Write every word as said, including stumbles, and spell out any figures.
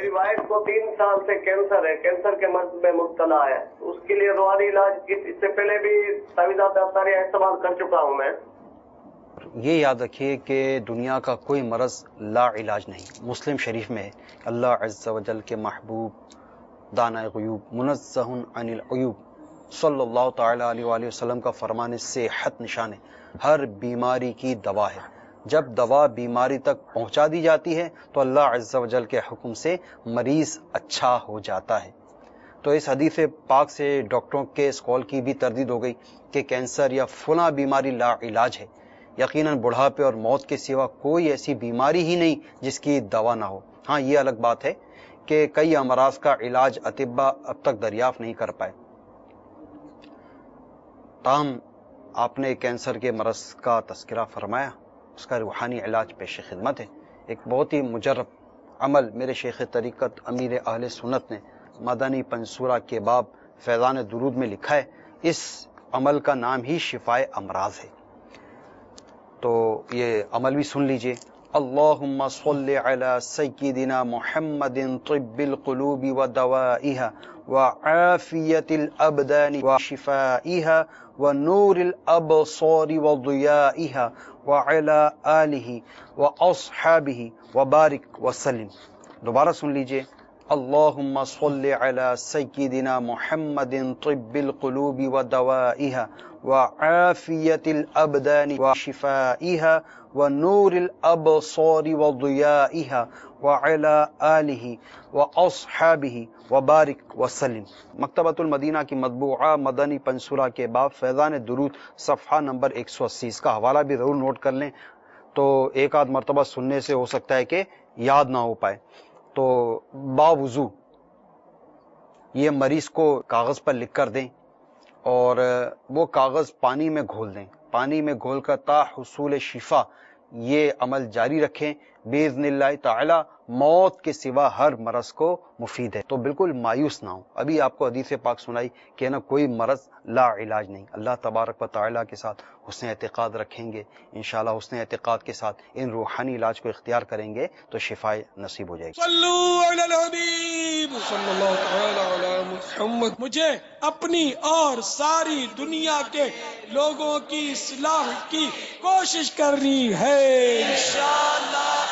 میری وائف کو تین سال سے کینسر ہے، کینسر کے مرض میں مبتلا ہے، اس کے لیے روحانی علاج اس سے پہلے بھی تعویذات دستاریاں استعمال کر چکا ہوں میں۔ یہ یاد رکھیے کہ دنیا کا کوئی مرض لا علاج نہیں۔ مسلم شریف میں ہے اللہ عز و جل کے محبوب دانہ غیوب منزہ عن العیوب صلی اللہ تعالی علیہ وآلہ وسلم کا فرمان صحت نشان ہے، ہر بیماری کی دوا ہے۔ جب دوا بیماری تک پہنچا دی جاتی ہے تو اللہ عز و جل کے حکم سے مریض اچھا ہو جاتا ہے۔ تو اس حدیث پاک سے ڈاکٹروں کے اس قول کی بھی تردید ہو گئی کہ کینسر یا فلاں بیماری لا علاج ہے۔ یقیناً بڑھاپے اور موت کے سوا کوئی ایسی بیماری ہی نہیں جس کی دوا نہ ہو۔ ہاں یہ الگ بات ہے کہ کئی امراض کا علاج اطباء اب تک دریافت نہیں کر پائے۔ تاہم آپ نے کینسر کے مرض کا تذکرہ فرمایا، اس کا روحانی علاج پیش خدمت ہے۔ ایک بہت ہی مجرب عمل میرے شیخ طریقت امیر اہل سنت نے مدنی پنصورہ کے باب فیضان درود میں لکھا ہے۔ اس عمل کا نام ہی شفائے امراض ہے، تو یہ عمل بھی سن لیجئے۔ اللہم صل علی سیدنا محمد طب القلوب ودوائها وعافیت الابدان وشفائها ونور الابصار وضیائها وعلی آلہ واصحابہ وبارک وسلم۔ دوبارہ سن لیجئے۔ اللہم صل علی سیدنا محمد طب القلوب ودوائها وعافیت الابدان وشفائها ونور الابصار وضیائها وعلی آلہ واصحابہ وبارک وسلم۔ مکتبۃ المدینہ کی مطبوعہ مدنی پنصورہ کے باب فیضان درود صفحہ نمبر ایک سو اسی، اس کا حوالہ بھی ضرور نوٹ کر لیں، تو ایک آدھ مرتبہ سننے سے ہو سکتا ہے کہ یاد نہ ہو پائے۔ تو باوضو یہ مریض کو کاغذ پر لکھ کر دیں اور وہ کاغذ پانی میں گھول دیں، پانی میں گھول کر تا حصول شفا یہ عمل جاری رکھیں، باذن اللہ تعالی موت کے سوا ہر مرض کو مفید ہے۔ تو بالکل مایوس نہ ہوں، ابھی آپ کو حدیث پاک سنائی کہ نا کوئی مرض لا علاج نہیں۔ اللہ تبارک و تعالی کے ساتھ حسن اعتقاد رکھیں گے، انشاءاللہ حسن اعتقاد کے ساتھ ان روحانی علاج کو اختیار کریں گے تو شفائے نصیب ہو جائے گی۔ صلو علی الحبیب صلی اللہ تعالی علی محمد۔ مجھے اپنی اور ساری دنیا کے لوگوں کی اصلاح کی کوشش کرنی ہے انشاءاللہ۔